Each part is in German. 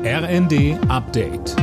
RND Update.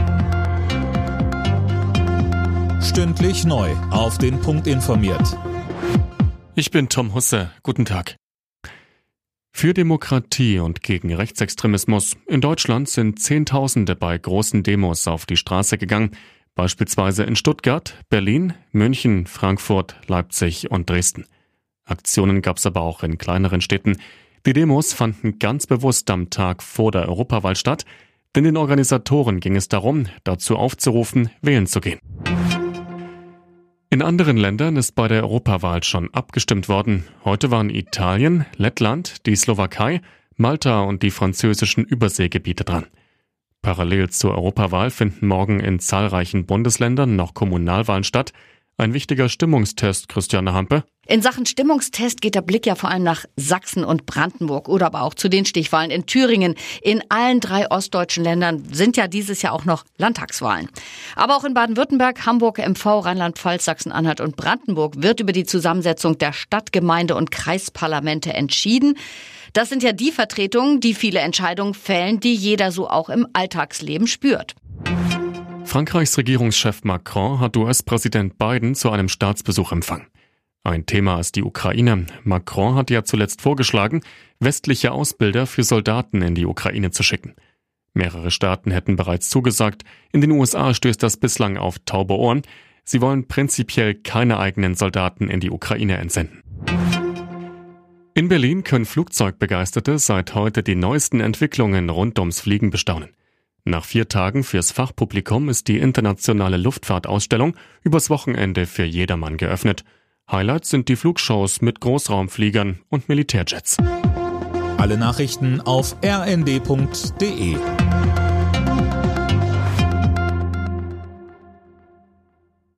Stündlich neu auf den Punkt informiert. Ich bin Tom Husse. Guten Tag. Für Demokratie und gegen Rechtsextremismus. In Deutschland sind Zehntausende bei großen Demos auf die Straße gegangen. Beispielsweise in Stuttgart, Berlin, München, Frankfurt, Leipzig und Dresden. Aktionen gab es aber auch in kleineren Städten. Die Demos fanden ganz bewusst am Tag vor der Europawahl statt, denn den Organisatoren ging es darum, dazu aufzurufen, wählen zu gehen. In anderen Ländern ist bei der Europawahl schon abgestimmt worden. Heute waren Italien, Lettland, die Slowakei, Malta und die französischen Überseegebiete dran. Parallel zur Europawahl finden morgen in zahlreichen Bundesländern noch Kommunalwahlen statt. Ein wichtiger Stimmungstest, Christiane Hampe. In Sachen Stimmungstest geht der Blick ja vor allem nach Sachsen und Brandenburg oder aber auch zu den Stichwahlen in Thüringen. In allen 3 ostdeutschen Ländern sind ja dieses Jahr auch noch Landtagswahlen. Aber auch in Baden-Württemberg, Hamburg, MV, Rheinland-Pfalz, Sachsen-Anhalt und Brandenburg wird über die Zusammensetzung der Stadt-, Gemeinde- und Kreisparlamente entschieden. Das sind ja die Vertretungen, die viele Entscheidungen fällen, die jeder so auch im Alltagsleben spürt. Frankreichs Regierungschef Macron hat US-Präsident Biden zu einem Staatsbesuch empfangen. Ein Thema ist die Ukraine. Macron hat ja zuletzt vorgeschlagen, westliche Ausbilder für Soldaten in die Ukraine zu schicken. Mehrere Staaten hätten bereits zugesagt. In den USA stößt das bislang auf taube Ohren. Sie wollen prinzipiell keine eigenen Soldaten in die Ukraine entsenden. In Berlin können Flugzeugbegeisterte seit heute die neuesten Entwicklungen rund ums Fliegen bestaunen. Nach 4 Tagen fürs Fachpublikum ist die internationale Luftfahrtausstellung übers Wochenende für jedermann geöffnet. Highlights sind die Flugshows mit Großraumfliegern und Militärjets. Alle Nachrichten auf rnd.de.